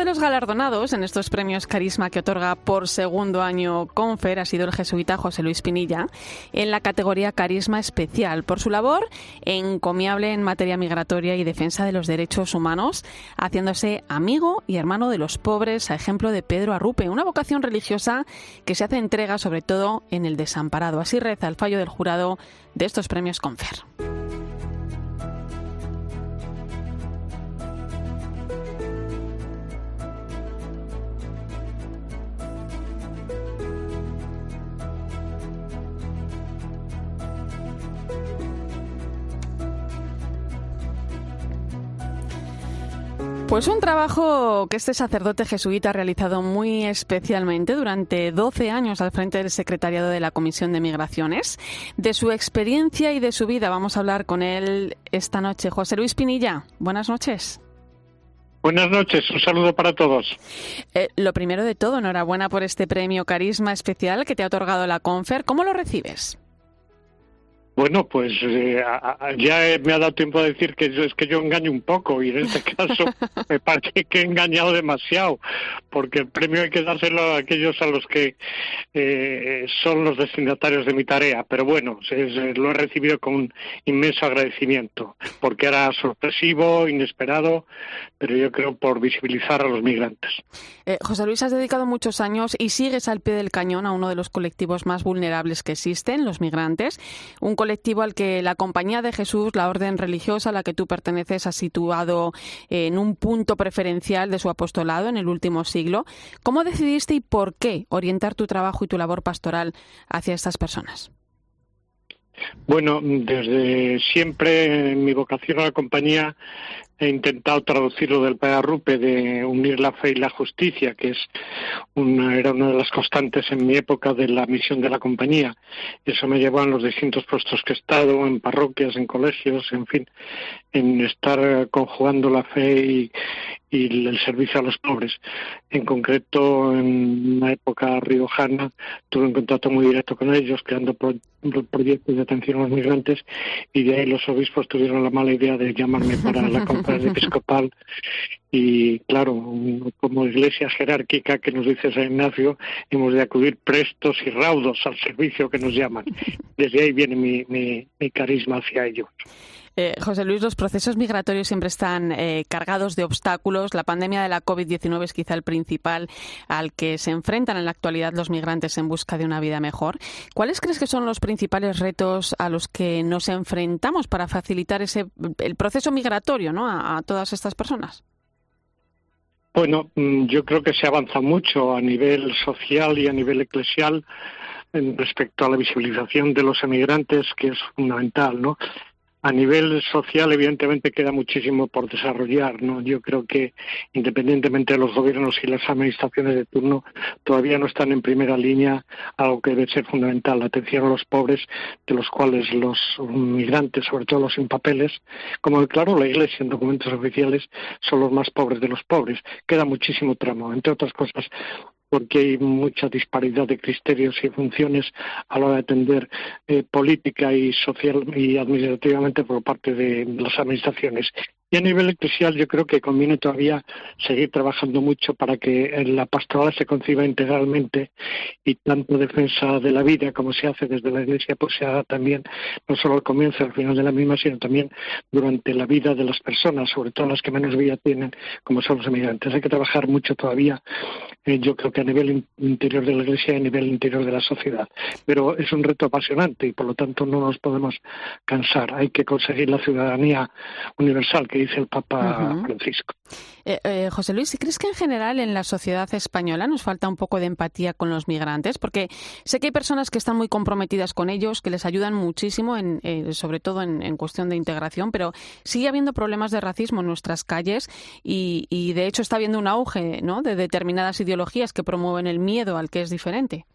de los galardonados en estos premios Carisma que otorga por segundo año Confer ha sido el jesuita José Luis Pinilla en la categoría Carisma Especial por su labor encomiable en materia migratoria y defensa de los derechos humanos, haciéndose amigo y hermano de los pobres, a ejemplo de Pedro Arrupe, una vocación religiosa que se hace entrega sobre todo en el desamparado. Así reza el fallo del jurado de estos premios Confer. Pues un trabajo que este sacerdote jesuita ha realizado muy especialmente durante 12 años al frente del secretariado de la Comisión de Migraciones. De su experiencia y de su vida vamos a hablar con él esta noche. José Luis Pinilla, buenas noches. Buenas noches, un saludo para todos. Lo primero de todo, enhorabuena por este premio Carisma Especial que te ha otorgado la Confer. ¿Cómo lo recibes? Bueno, pues ya me ha dado tiempo a decir que yo engaño un poco y en este caso me parece que he engañado demasiado, porque el premio hay que dárselo a aquellos a los que son los destinatarios de mi tarea, pero bueno, lo he recibido con un inmenso agradecimiento, porque era sorpresivo, inesperado, pero yo creo por visibilizar a los migrantes. José Luis, has dedicado muchos años y sigues al pie del cañón a uno de los colectivos más vulnerables que existen, los migrantes, un colectivo al que la Compañía de Jesús, la orden religiosa a la que tú perteneces, ha situado en un punto preferencial de su apostolado en el último siglo. ¿Cómo decidiste y por qué orientar tu trabajo y tu labor pastoral hacia estas personas? Bueno, desde siempre en mi vocación a la compañía he intentado traducir lo del Padre Arrupe de unir la fe y la justicia, que era una de las constantes en mi época de la misión de la compañía. Eso me llevó a los distintos puestos que he estado, en parroquias, en colegios, en fin, en estar conjugando la fe y el servicio a los pobres. En concreto, en una época riojana, tuve un contacto muy directo con ellos, creando proyectos de atención a los migrantes, y de ahí los obispos tuvieron la mala idea de llamarme para la conferencia episcopal. Y claro, como iglesia jerárquica que nos dice San Ignacio, hemos de acudir prestos y raudos al servicio que nos llaman. Desde ahí viene mi carisma hacia ellos. José Luis, los procesos migratorios siempre están cargados de obstáculos. La pandemia de la COVID-19 es quizá el principal al que se enfrentan en la actualidad los migrantes en busca de una vida mejor. ¿Cuáles crees que son los principales retos a los que nos enfrentamos para facilitar el proceso migratorio, ¿no?, a todas estas personas? Bueno, yo creo que se avanza mucho a nivel social y a nivel eclesial respecto a la visibilización de los emigrantes, que es fundamental, ¿no? A nivel social, evidentemente, queda muchísimo por desarrollar, ¿no? Yo creo que, independientemente de los gobiernos y las administraciones de turno, todavía no están en primera línea algo que debe ser fundamental, la atención a los pobres, de los cuales los migrantes, sobre todo los sin papeles, como claro la Iglesia en documentos oficiales, son los más pobres de los pobres. Queda muchísimo tramo, entre otras cosas, porque hay mucha disparidad de criterios y funciones a la hora de atender política y social y administrativamente por parte de las administraciones. Y a nivel eclesial yo creo que conviene todavía seguir trabajando mucho para que la pastoral se conciba integralmente y tanto defensa de la vida como se hace desde la Iglesia pues se haga también no solo al comienzo y al final de la misma, sino también durante la vida de las personas, sobre todo las que menos vida tienen, como son los emigrantes. Hay que trabajar mucho todavía, yo creo que a nivel interior de la Iglesia y a nivel interior de la sociedad. Pero es un reto apasionante y por lo tanto no nos podemos cansar. Hay que conseguir la ciudadanía universal que dice el Papa Francisco. José Luis, ¿crees que en general en la sociedad española nos falta un poco de empatía con los migrantes? Porque sé que hay personas que están muy comprometidas con ellos, que les ayudan muchísimo, sobre todo en cuestión de integración, pero sigue habiendo problemas de racismo en nuestras calles y de hecho está habiendo un auge, ¿no?, de determinadas ideologías que promueven el miedo al que es diferente.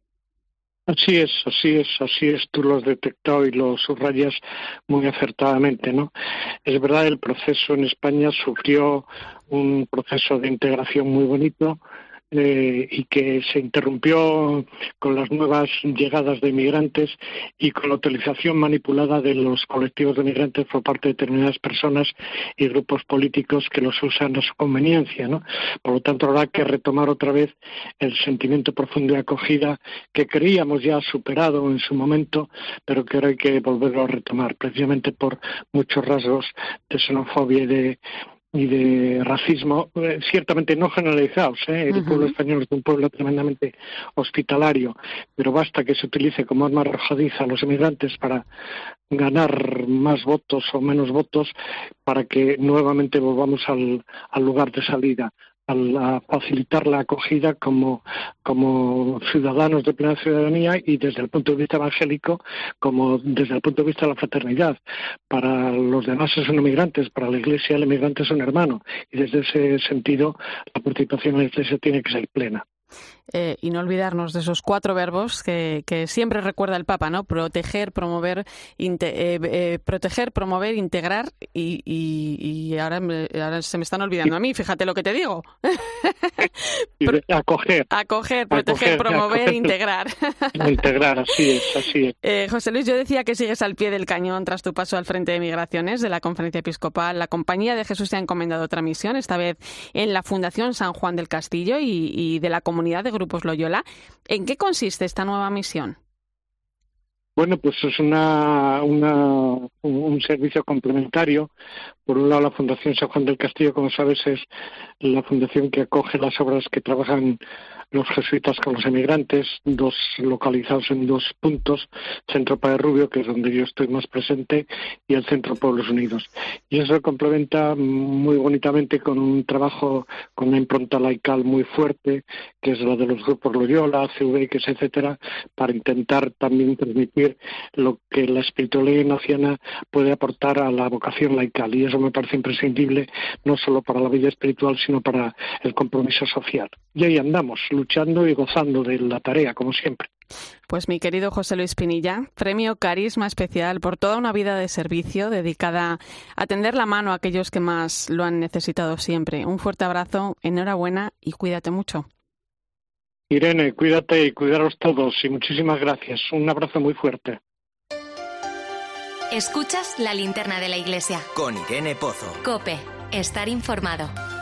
Así es, tú lo has detectado y lo subrayas muy acertadamente, ¿no? Es verdad, el proceso en España sufrió un proceso de integración muy bonito, y que se interrumpió con las nuevas llegadas de inmigrantes y con la utilización manipulada de los colectivos de inmigrantes por parte de determinadas personas y grupos políticos que los usan a su conveniencia, ¿no? Por lo tanto, habrá que retomar otra vez el sentimiento profundo de acogida que creíamos ya superado en su momento, pero que ahora hay que volverlo a retomar, precisamente por muchos rasgos de xenofobia y de racismo, ciertamente no generalizados. El pueblo español es un pueblo tremendamente hospitalario, pero basta que se utilice como arma arrojadiza a los inmigrantes para ganar más votos o menos votos para que nuevamente volvamos al lugar de salida, a facilitar la acogida como ciudadanos de plena ciudadanía y desde el punto de vista evangélico como desde el punto de vista de la fraternidad. Para los demás son inmigrantes, para la Iglesia el inmigrante es un hermano y desde ese sentido la participación en la Iglesia tiene que ser plena. Y no olvidarnos de esos 4 verbos que siempre recuerda el Papa, ¿no? Proteger, promover, integrar y ahora se me están olvidando a mí, fíjate lo que te digo. Acoger, proteger, promover, integrar. Integrar, así es. José Luis, yo decía que sigues al pie del cañón tras tu paso al frente de migraciones de la Conferencia Episcopal. La Compañía de Jesús te ha encomendado otra misión, esta vez en la Fundación San Juan del Castillo y de la comunidad de Grupos Loyola. ¿En qué consiste esta nueva misión? Bueno, pues es un servicio complementario. Por un lado, la Fundación San Juan del Castillo, como sabes, es la fundación que acoge las obras que trabajan los jesuitas con los emigrantes, localizados en 2 puntos, Centro Padre Rubio, que es donde yo estoy más presente, y el Centro Pueblos Unidos. Y eso se complementa muy bonitamente con un trabajo con una impronta laical muy fuerte, que es la de los grupos Loyola, CVX, etcétera, para intentar también transmitir lo que la espiritualidad ignaciana puede aportar a la vocación laical. Y eso me parece imprescindible, no solo para la vida espiritual, sino para el compromiso social. Y ahí andamos, luchando y gozando de la tarea, como siempre. Pues mi querido José Luis Pinilla, premio Carisma Especial por toda una vida de servicio dedicada a tender la mano a aquellos que más lo han necesitado siempre. Un fuerte abrazo, enhorabuena y cuídate mucho. Irene, cuídate y cuidaros todos y muchísimas gracias. Un abrazo muy fuerte. Escuchas La Linterna de la Iglesia. Con Irene Pozo. COPE. Estar informado.